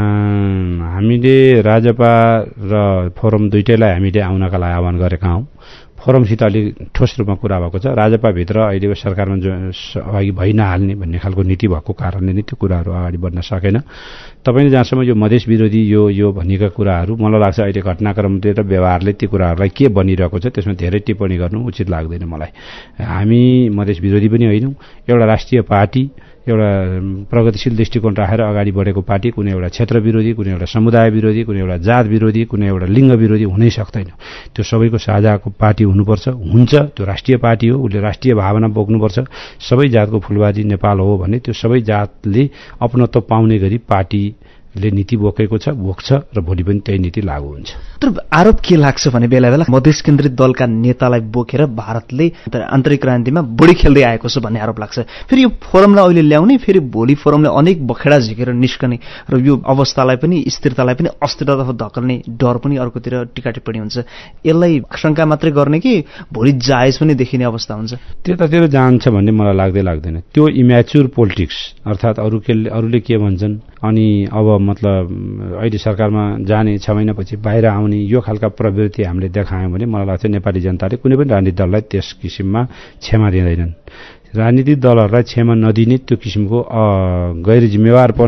हामीले राजपा र फोरम दुइटैलाई हामीले आउनका लागि आह्वान गरेका हौँ। फोरमसित अलिक ठोस रूपमा कुरा भएको छ। राजपाभित्र अहिले सरकारमा जो अघि भइ नहाल्ने भन्ने खालको नीति भएको कारणले नै त्यो कुराहरू अगाडि बढ्न सकेन। तपाईँले जहाँसम्म यो मधेस विरोधी यो यो भनेका कुराहरू, मलाई लाग्छ अहिले घटनाक्रमले र व्यवहारले ती कुराहरूलाई के बनिरहेको छ त्यसमा धेरै टिप्पणी गर्नु उचित लाग्दैन मलाई। हामी मधेस विरोधी पनि होइनौँ, एउटा राष्ट्रिय पार्टी, एउटा प्रगतिशील दृष्टिकोण राखेर अगाडि बढेको पार्टी कुनै एउटा क्षेत्र विरोधी, कुनै एउटा समुदाय विरोधी, कुनै एउटा जात विरोधी, कुनै एउटा लिङ्ग विरोधी हुनै सक्दैन। त्यो सबैको साझाको पार्टी हुनुपर्छ, हुन्छ। त्यो राष्ट्रिय पार्टी हो, उसले राष्ट्रिय भावना बोक्नुपर्छ। सबै जातको फुलबाजी नेपाल हो भने त्यो सबै जातले अपनत्व पाउने गरी पार्टीले नीति बोकेको छ, बोक्छ र भोलि पनि त्यही नीति लागू हुन्छ। तर आरोप के लाग्छ भने बेला बेला मधेस केन्द्रित दलका नेतालाई बोकेर भारतले आन्तरिक क्रान्तिमा बढी खेल्दै आएको छ भन्ने आरोप लाग्छ। फेरि यो फोरमलाई अहिले ल्याउने, फेरि भोलि फोरमले अनेक बखेडा झिकेर निस्कने र यो अवस्थालाई पनि, स्थिरतालाई पनि अस्थिरतातर्फ धकल्ने डर पनि अर्कोतिर टिका टिप्पणी हुन्छ। यसलाई शंका मात्रै गर्ने कि भोलि जायज पनि देखिने अवस्था हुन्छ? त्यतातिर जान्छ भन्ने मलाई लाग्दै लाग्दैन। त्यो इम्याच्योर पोलिटिक्स, अर्थात् अरू के अरूले के भन्छन् अनि अब मतलब अहिले सरकारमा जाने छ महिनापछि बाहिर आउने यो खालका प्रवृत्ति हामीले देखायौँ भने मलाई लाग्छ नेपाली जनताले कुनै पनि राजनीतिक दललाई त्यस किसिममा क्षमा दिँदैनन्। राजनीतिक दलहरूलाई क्षमा नदिने त्यो किसिमको गैर जिम्मेवारपन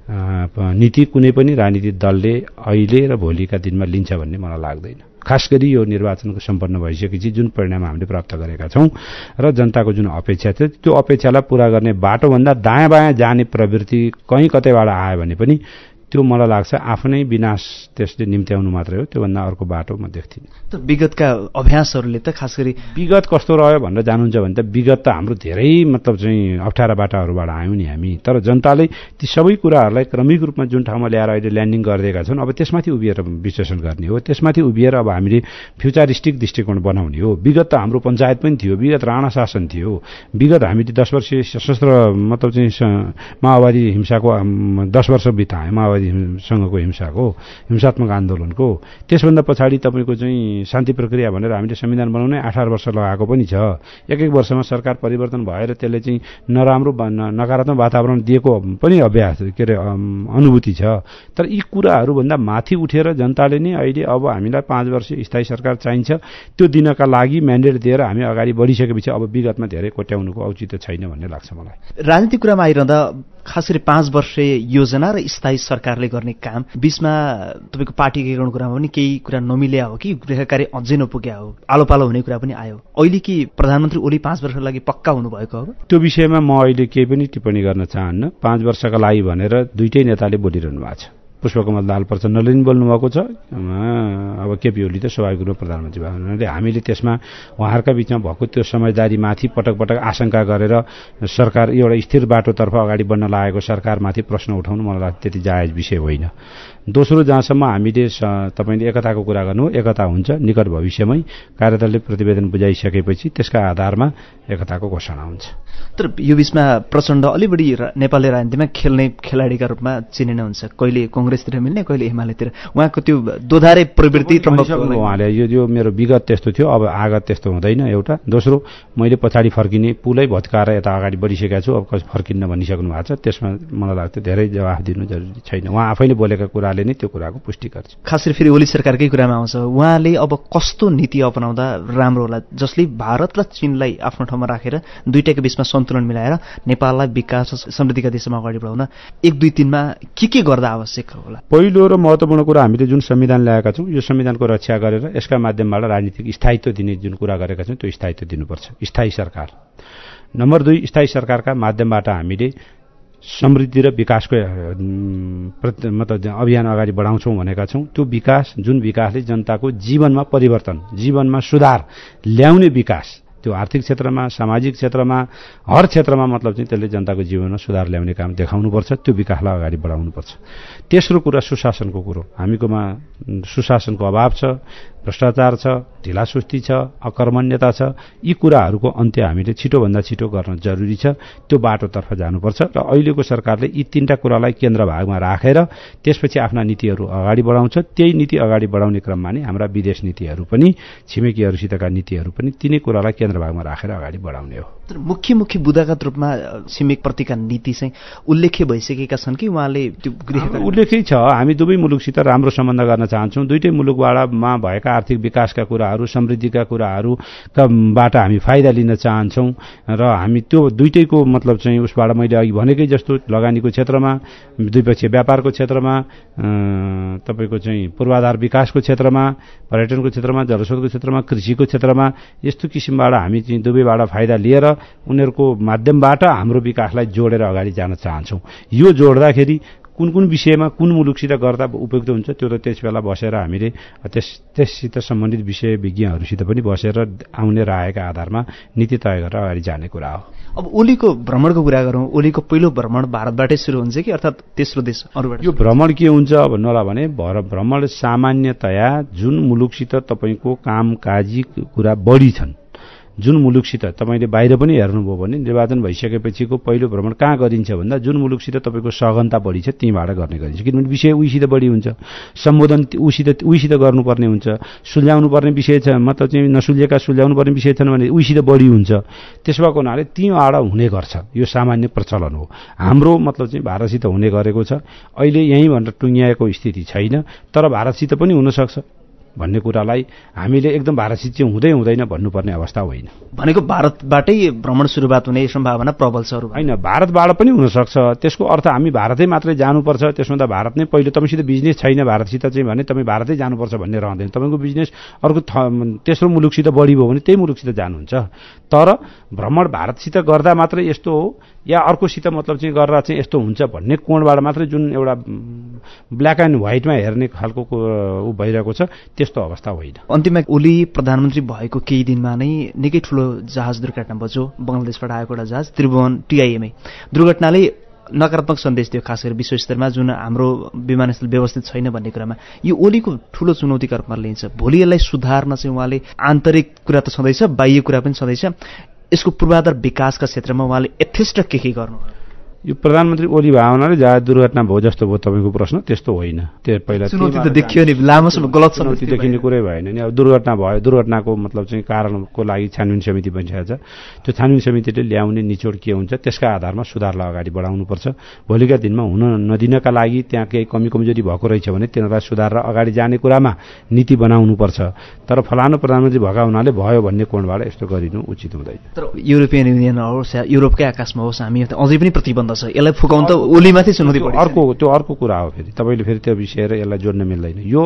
नीति कुनै पनि राजनीतिक दलले अहिले र भोलिका दिनमा लिन्छ भन्ने मलाई लाग्दैन। खास गरी यो निर्वाचनको सम्पन्न भइसकेपछि जुन परिणाम हामीले प्राप्त गरेका छौँ र जनताको जुन अपेक्षा थियो त्यो अपेक्षालाई पूरा गर्ने बाटोभन्दा दायाँ बायाँ जाने प्रवृत्ति कहीँ कतैबाट आयो भने पनि त्यो मलाई लाग्छ आफ्नै विनाश त्यसले निम्त्याउनु मात्रै हो, त्योभन्दा अर्को बाटो म देख्दिनँ। त विगतका अभ्यासहरूले त खास गरी विगत कस्तो रह्यो भनेर जानुहुन्छ भने त विगत त हाम्रो धेरै मतलब चाहिँ अप्ठ्यारा बाटाहरूबाट आयौँ नि हामी, तर जनताले ती सबै कुराहरूलाई क्रमिक रूपमा जुन ठाउँमा ल्याएर अहिले ल्यान्डिङ गरिदिएका छन् अब त्यसमाथि उभिएर विश्लेषण गर्ने हो, त्यसमाथि उभिएर अब हामीले फ्युचरिस्टिक दृष्टिकोण बनाउने हो। विगत त हाम्रो पञ्चायत पनि थियो, विगत राणा शासन थियो, विगत हामीले दस वर्ष सशस्त्र मतलब चाहिँ माओवादी हिंसाको दस वर्ष बितायौँ, माओवादी माओवादीसँगको हिंसाको हिंसात्मक आन्दोलनको त्यसभन्दा पछाडि तपाईँको चाहिँ शान्ति प्रक्रिया भनेर हामीले संविधान बनाउनै अठार वर्ष लगाएको पनि छ। एक एक वर्षमा सरकार परिवर्तन भएर त्यसले चाहिँ नराम्रो नकारात्मक वातावरण दिएको पनि अभ्यास के अरे अनुभूति छ। तर यी कुराहरूभन्दा माथि उठेर जनताले नै अहिले अब हामीलाई पाँच वर्ष स्थायी सरकार चाहिन्छ त्यो दिनका लागि म्यान्डेट दिएर हामी अगाडि बढिसकेपछि अब विगतमा धेरै कोट्याउनुको औचित्य छैन भन्ने लाग्छ मलाई। राजनीतिक कुरामा आइरहँदा खास गरी पाँच वर्षे योजना र स्थायी सरकारले गर्ने काम बीचमा तपाईँको पार्टी एकीकरण कुरामा पनि केही कुरा नमिल्या हो कि गृह कार्य अझै नपुग्या हो, आलो पालो हुने कुरा पनि आयो। अहिले कि प्रधानमन्त्री ओली पाँच वर्षको लागि पक्का हुनुभएको हो? त्यो विषयमा म अहिले केही पनि टिप्पणी गर्न चाहन्न। पाँच वर्षका लागि भनेर दुईटै नेताले बोलिरहनु भएको छ। पुष्पकमल दाहाल प्रचण्डले पनि बोल्नुभएको छ, अब केपी ओली त स्वाभाविक रूपमा प्रधानमन्त्री भएको हुनाले हामीले त्यसमा उहाँहरूका बिचमा भएको त्यो समझदारीमाथि पटक पटक आशंका गरेर सरकार एउटा स्थिर बाटोतर्फ अगाडि बढ्न लागेको सरकारमाथि प्रश्न उठाउनु मलाई लाग्छ त्यति जायज विषय होइन। दोस्रो, जहाँसम्म हामीले तपाईँले एकताको कुरा गर्नु, एकता हुन्छ निकट भविष्यमै कार्यदलले प्रतिवेदन बुझाइसकेपछि त्यसका आधारमा एकताको घोषणा हुन्छ। तर यो बीचमा प्रचण्ड अलि बढी नेपाली राजनीतिमा खेल्ने खेलाडीका रूपमा चिनिनुहुन्छ, कहिले कङ्ग्रेसतिर मिल्ने कहिले एमालेतिर। उहाँको त्यो दोधारे प्रवृत्ति उहाँले यो यो मेरो विगत त्यस्तो थियो, अब आगत त्यस्तो हुँदैन एउटा। दोस्रो, मैले पछाडि फर्किने पुलै भत्काएर यता अगाडि बढिसकेका छु, अब कसै फर्किन्न भनिसक्नु भएको छ। त्यसमा मलाई लाग्छ धेरै जवाफ दिनु जरुरी छैन। उहाँ आफैले बोलेका कुराले नै त्यो कुराको पुष्टि गर्छ। खास गरी फेरि ओली सरकारकै कुरामा आउँछ, उहाँले अब कस्तो नीति अपनाउँदा राम्रो होला जसले भारत र चीनलाई आफ्नो ठाउँमा राखेर दुईटाको बीचमा सन्तुलन मिलाएर नेपाललाई विकास र समृद्धिका दिशामा अगाडि बढाउन एक दुई तिनमा के के गर्दा आवश्यक होला? पहिलो र महत्त्वपूर्ण कुरा हामीले जुन संविधान ल्याएका छौँ यो संविधानको रक्षा गरेर यसका माध्यमबाट राजनीतिक स्थायित्व दिने जुन कुरा गरेका छौँ त्यो स्थायित्व दिनुपर्छ, स्थायी सरकार। नम्बर दुई, स्थायी सरकारका माध्यमबाट हामीले समृद्धि र विकासको मतलब अभियान अगाडि बढाउँछौँ भनेका छौँ। त्यो विकास जुन विकासले जनताको जीवनमा परिवर्तन, जीवनमा सुधार ल्याउने विकास, त्यो आर्थिक क्षेत्रमा, सामाजिक क्षेत्रमा, हर क्षेत्रमा मतलब चाहिँ त्यसले जनताको जीवनमा सुधार ल्याउने काम देखाउनुपर्छ, त्यो विकासलाई अगाडि बढाउनुपर्छ। तेस्रो कुरा सुशासनको कुरो, हामीकोमा सुशासनको अभाव छ, भ्रष्टाचार छ, ढिलासुस्ती छ, अकर्मण्यता छ। यी कुराहरूको अन्त्य हामीले छिटोभन्दा छिटो गर्न जरुरी छ, त्यो बाटोतर्फ जानुपर्छ। र अहिलेको सरकारले यी तीनटा कुरालाई केन्द्र भागमा राखेर त्यसपछि आफ्ना नीतिहरू अगाडि बढाउँछ। त्यही नीति अगाडि बढाउने क्रममा नै हाम्रा विदेश नीतिहरू पनि, छिमेकीहरूसितका नीतिहरू पनि तिनै कुरालाई केन्द्र भागमा राखेर अगाडि बढाउने हो। तर मुख्य मुख्य बुदागत रूपमा छिमेकप्रतिका नीति चाहिँ उल्लेख्य भइसकेका छन् कि उहाँले त्यो गृह उल्लेखै छ। हामी दुवै मुलुकसित राम्रो सम्बन्ध गर्न चाहन्छौँ। दुईटै मुलुकबाटमा भएका आर्थिक विकासका कुराहरू, समृद्धिका कुराहरूबाट हामी फाइदा लिन चाहन्छौँ र हामी त्यो दुईटैको मतलब चाहिँ उसबाट मैले अघि भनेकै जस्तो लगानीको क्षेत्रमा, द्विपक्षीय व्यापारको क्षेत्रमा, तपाईँको चाहिँ पूर्वाधार विकासको क्षेत्रमा, पर्यटनको क्षेत्रमा, जलस्रोतको क्षेत्रमा, कृषिको क्षेत्रमा यस्तो किसिमबाट हामी चाहिँ दुवैबाट फाइदा लिएर उनीहरूको माध्यमबाट हाम्रो विकासलाई जोडेर अगाडि जान चाहन्छौँ। यो जोड्दाखेरि कुन कुन विषयमा कुन मुलुकसित गर्दा उपयुक्त हुन्छ त्यो त त्यस बेला बसेर हामीले त्यस त्यससित सम्बन्धित विषय विज्ञहरूसित पनि बसेर आउने रायका आधारमा नीति तय गरेर अगाडि जाने कुरा हो। अब ओलीको भ्रमणको कुरा गरौँ, ओलीको पहिलो भ्रमण भारतबाटै सुरु हुन्छ कि अर्थात् तेस्रो देश अरूबाट? यो भ्रमण के हुन्छ भन्नुहोला भने भ्रमण सामान्यतया जुन मुलुकसित तपाईँको कामकाजी कुरा बढी छन्, जुन मुलुकसित तपाईँले बाहिर पनि हेर्नुभयो भने निर्वाचन भइसकेपछिको पहिलो भ्रमण कहाँ गरिन्छ भन्दा जुन मुलुकसित तपाईँको सघनता बढी छ त्यहीँबाट गर्ने गरिन्छ। किनभने विषय उहीसित बढी हुन्छ, सम्बोधन उहीसित उहीसित गर्नुपर्ने हुन्छ, सुल्झाउनु पर्ने विषय छ मतलब चाहिँ नसुल्झेका सुल्झाउनु पर्ने विषय छन् भने उहीसित बढी हुन्छ। त्यस भएको हुनाले तीबाट हुने गर्छ, यो सामान्य प्रचलन हो। हाम्रो मतलब चाहिँ भारतसित हुने गरेको छ। अहिले यहीँ भनेर टुङ्ग्याएको स्थिति छैन, तर भारतसित पनि हुनसक्छ भन्ने कुरालाई हामीले एकदम भारतसित चाहिँ हुँदै हुँदैन भन्नुपर्ने अवस्था होइन। भनेको भारतबाटै भ्रमण सुरुवात हुने सम्भावना प्रबल छ? होइन, भारतबाट पनि हुनसक्छ। त्यसको अर्थ हामी भारतै मात्रै जानुपर्छ, त्यसमा त भारत नै पहिलो, तपाईँसित बिजनेस छैन भारतसित चाहिँ भने तपाईँ भारतै जानुपर्छ भन्ने रहँदैन। तपाईँको बिजनेस अर्को तेस्रो मुलुकसित बढी भयो भने त्यही मुलुकसित जानुहुन्छ। तर भ्रमण भारतसित गर्दा मात्रै यस्तो हो या अर्कोसित मतलब चाहिँ गरेर चाहिँ यस्तो हुन्छ भन्ने कोणबाट मात्रै जुन एउटा ब्ल्याक एन्ड व्हाइटमा हेर्ने खालको ऊ भइरहेको छ त्यस्तो अवस्था होइन। अन्तिममा ओली प्रधानमन्त्री भएको केही दिनमा नै निकै ठुलो जहाज दुर्घटना बच्यो, बङ्गलादेशबाट आएको एउटा जहाज त्रिभुवन टिआइएमए दुर्घटनाले नकारात्मक सन्देश दियो खास गरी विश्व स्तरमा जुन हाम्रो विमानस्थल व्यवस्थित छैन भन्ने कुरामा। यो ओलीको ठुलो चुनौतीका रूपमा लिन्छ। भोलि यसलाई सुधार्न चाहिँ उहाँले आन्तरिक कुरा त छँदैछ, बाह्य कुरा पनि छँदैछ, यसको पूर्वाधार विकासका क्षेत्रमा उहाँले यथेष्ट के के गर्नु? यो प्रधानमन्त्री ओली भयो हुनाले जहाज दुर्घटना भयो जस्तो भयो तपाईँको प्रश्न, त्यस्तो होइन। त्यो पहिला चुनौती त देखियो नि, लामोसम्म गलत चुनौती देखिने कुरै भएन नि। अब दुर्घटना भयो, दुर्घटनाको मतलब चाहिँ कारणको लागि छानबिन समिति बनिरहेको छ। त्यो छानबिन समितिले ल्याउने निचोड के हुन्छ त्यसका आधारमा सुधारलाई अगाडि बढाउनुपर्छ। भोलिका दिनमा हुन नदिनका लागि त्यहाँ केही कमी कमजोरी भएको रहेछ भने तिनीहरूलाई सुधारेर अगाडि जाने कुरामा नीति बनाउनुपर्छ। तर फलानु प्रधानमन्त्री भएका हुनाले भयो भन्ने कोणबाट यस्तो गरिनु उचित हुँदैन। तर युरोपियन युनियन होस् या युरोपकै आकाशमा होस्, हामी अझै पनि प्रतिबन्ध छ, यसलाई फुकाउनु त ओलीमाथि चुनौती पर्छ। अर्को त्यो अर्को कुरा हो, फेरि तपाईँले फेरि त्यो विषय र यसलाई जोड्न मिल्दैन। यो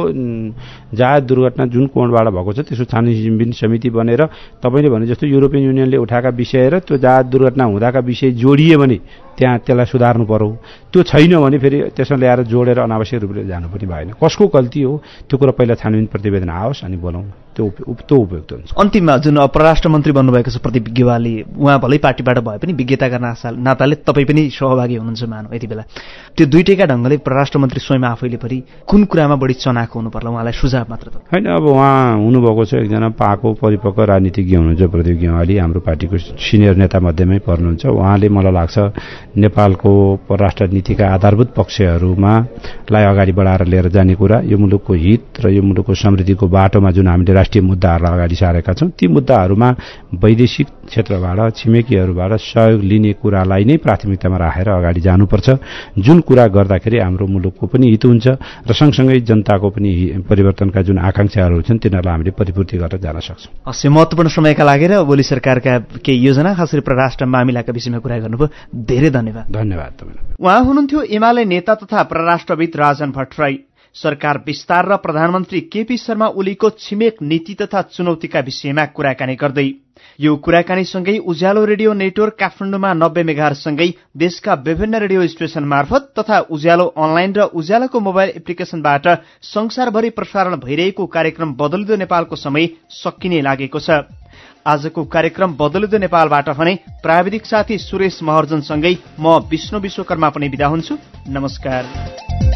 जहाज दुर्घटना जुन कोणबाट भएको छ त्यसको छानबिन समिति बनेर तपाईँले भने जस्तो युरोपियन युनियनले उठाएका विषय र त्यो जहाज दुर्घटना हुँदाका विषय जोडिए भने त्यहाँ त्यसलाई सुधार्नु पर्यो। त्यो छैन भने फेरि त्यसमा ल्याएर जोडेर अनावश्यक रूपले जानु पनि भएन। कसको गल्ती हो त्यो कुरा पहिला छानबिन प्रतिवेदन आओस् अनि बोलाउँ, त्यो त्यो उपयुक्त हुन्छ। अन्तिममा जुन परराष्ट्र मन्त्री बन्नुभएको छ प्रदीप गेवाली, उहाँ भलै पार्टीबाट भए पनि विज्ञताका नाताले तपाईँ पनि सहभागी हुनुहुन्छ मानौ यति बेला, त्यो दुईटैका ढङ्गले परराष्ट्र मन्त्री स्वयं आफैले पनि कुन कुरामा बढी चनाखो हुनु पर्ला, उहाँलाई सुझाव मात्र त होइन। अब उहाँ हुनुभएको छ एकजना पाको परिपक्व राजनीतिज्ञ हुनुहुन्छ प्रदीप गेवाली, हाम्रो पार्टीको सिनियर नेता मध्येमै पर्नुहुन्छ। उहाँले मलाई लाग्छ नेपालको परराष्ट्र नीतिका आधारभूत पक्षहरूमा लाई अगाडि बढाएर लिएर जाने कुरा, यो मुलुकको हित र यो मुलुकको समृद्धिको बाटोमा जुन हामीले राष्ट्रिय मुद्दाहरूलाई अगाडि सारेका छौँ ती मुद्दाहरूमा वैदेशिक क्षेत्रबाट छिमेकीहरूबाट सहयोग लिने कुरालाई नै प्राथमिकतामा राखेर अगाडि जानुपर्छ। जुन कुरा गर्दाखेरि हाम्रो मुलुकको पनि हित हुन्छ र सँगसँगै जनताको पनि परिवर्तनका जुन आकांक्षाहरू छन् तिनीहरूलाई हामीले परिपूर्ति गरेर जान सक्छौँ। हस्, महत्त्वपूर्ण समयका लागेर ओली सरकारका केही योजना खास गरी परराष्ट्र मामिलाका विषयमा कुरा गर्नुभयो, धेरै धन्यवाद। धन्यवाद तपाईँलाई। उहाँ हुनुहुन्थ्यो एमाले नेता तथा परराष्ट्रविद राजन भट्टराई। सरकार विस्तार र प्रधानमन्त्री केपी शर्मा ओलीको छिमेक नीति तथा चुनौतीका विषयमा कुराकानी गर्दै यो कुराकानीसँगै उज्यालो रेडियो नेटवर्क काठमाडौँमा नब्बे मेगाहर्जसँगै देशका विभिन्न रेडियो स्टेशन मार्फत तथा उज्यालो अनलाइन र उज्यालोको मोबाइल एप्लिकेशनबाट संसारभरि प्रसारण भइरहेको कार्यक्रम बदलिँदो नेपालको समय सकिने लागेको छ। आजको कार्यक्रम बदलिँदो नेपालबाट भने प्राविधिक साथी सुरेश महर्जनसँगै म विष्णु विश्वकर्मा पनि बिदा हुन्छु। नमस्कार।